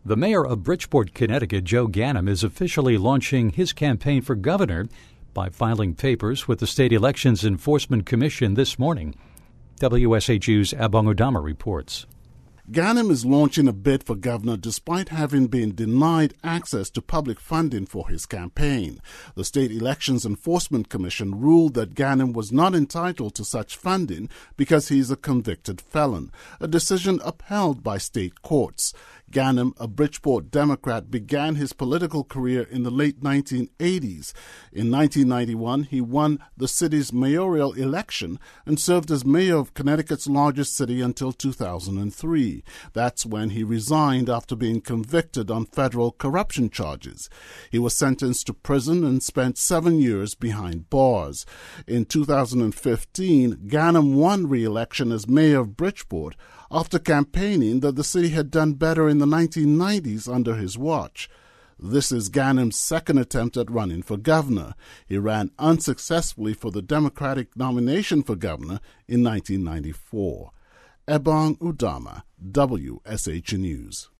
The mayor of Bridgeport, Connecticut, Joe Ganim, is officially launching his campaign for governor by filing papers with the State Elections Enforcement Commission this morning. WSHU's Abong Udama reports. Ganim is launching a bid for governor despite having been denied access to public funding for his campaign. The State Elections Enforcement Commission ruled that Ganim was not entitled to such funding because he is a convicted felon, a decision upheld by state courts. Ganim, a Bridgeport Democrat, began his political career in the late 1980s. In 1991, he won the city's mayoral election and served as mayor of Connecticut's largest city until 2003. That's when he resigned after being convicted on federal corruption charges. He was sentenced to prison and spent 7 years behind bars. In 2015, Ganim won re-election as mayor of Bridgeport after campaigning that the city had done better in the 1990s under his watch. This is Ganim's second attempt at running for governor. He ran unsuccessfully for the Democratic nomination for governor in 1994. Abong Udama, WSH News.